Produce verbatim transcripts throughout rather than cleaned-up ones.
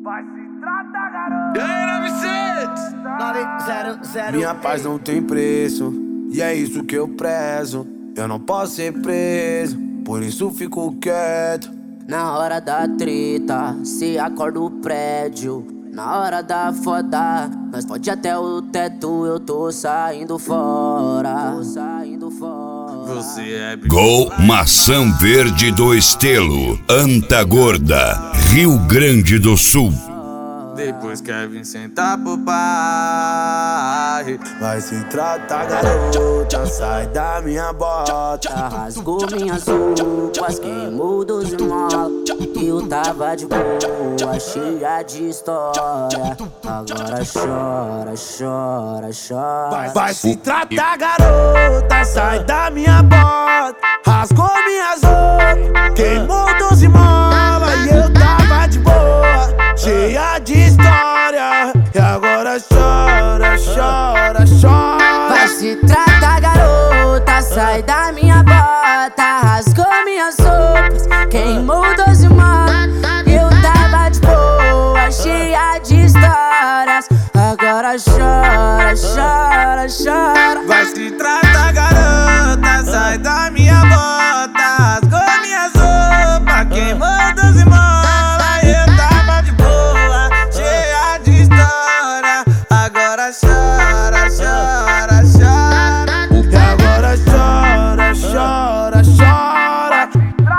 Vai se tratar, garoto. E aí, nove zero zero. Minha paz não tem preço, e é isso que eu prezo. Eu não posso ser preso, por isso fico quieto. Na hora da treta, se acorda o prédio. Na hora da foda, nós pode até o teto. Eu tô saindo fora, tô saindo fora. Você é Gol Maçã Verde do Estelo, Antagorda, Rio Grande do Sul. Depois quer vir sentar pro pai. Vai se tratar, garota, sai da minha bota. Rasgou minhas roupas, queimou doze molas. Eu tava de boa, cheia de história. Agora chora, chora, chora. Vai, vai se tratar, garota, sai da minha bota. Rasgou minhas roupas, queimou doze molas. E eu tava de boa, cheia de história. E agora chora, chora, chora. Vai se tratar, garota, sai da minha bota. Rasgou minhas roupas, queimou doze molas. Eu tava de boa, cheia de histórias. Agora chora, chora, chora. Vai se tratar, garota, sai da minha bota. Rasgou minhas roupas, queimou doze molas. Eu tava de boa, cheia de história. Agora chora, chora, chora. E agora chora, chora, chora.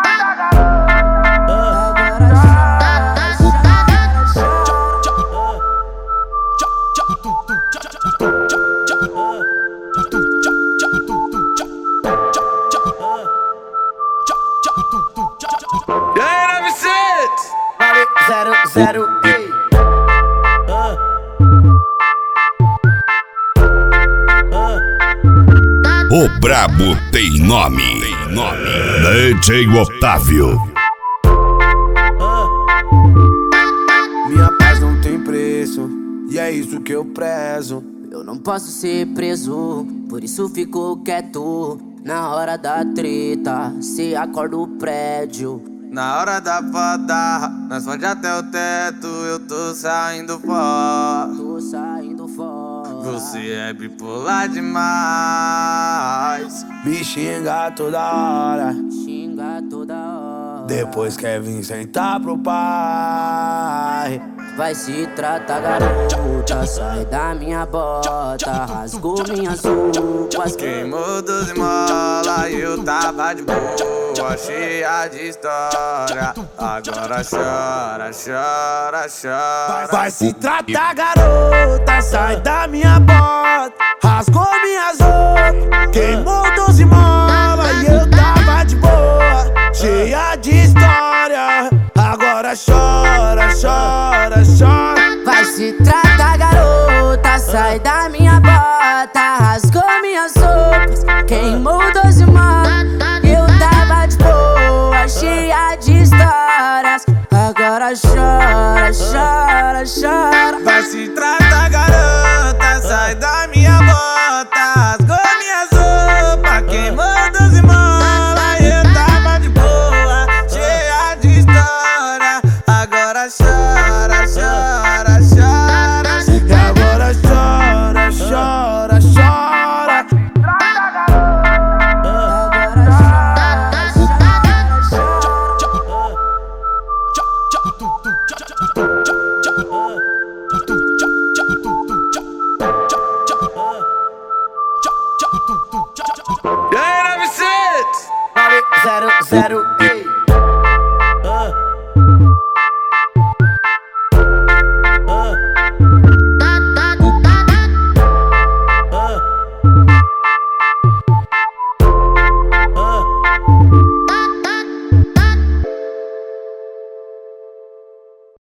Agora chora, chora, E aí, nove seis? nove zero zero. Ei. O brabo tem nome, tem nome. D J Otávio. Minha paz não tem preço, e é isso que eu prezo. Eu não posso ser preso, por isso fico quieto. Na hora da treta, se acorda o prédio. Na hora da foda, nós pode até o teto. Eu tô saindo fora. Tô saindo fora. Você é bipolar demais. Me xinga toda hora, Xinga toda hora. depois quer vir sentar pro pai. Vai se tratar, garota, sai da minha bota. Rasgou minhas roupas, Queimou doze molas e eu tava de boa, cheia de história. Agora chora, chora, chora. Vai se tratar, garota, sai da minha bota. Rasgou minhas roupas, queimou doze molas. E eu tava de boa, cheia de história. Agora chora, chora, chora. vai se tratar, garota, sai da minha bota. Rasgou minhas roupas, queimou doze molas. Eu tava de boa, cheia de histórias. Agora chora, chora, chora. Vai se tratar, garota, sai da minha bota. Rasgou minhas roupas, queimou doze molas. Eu tava de boa, cheia de história. Agora chora, chora, chora. E agora chora, chora, chora. Agora chora, chora, E aí, nove seis? nove zero zero.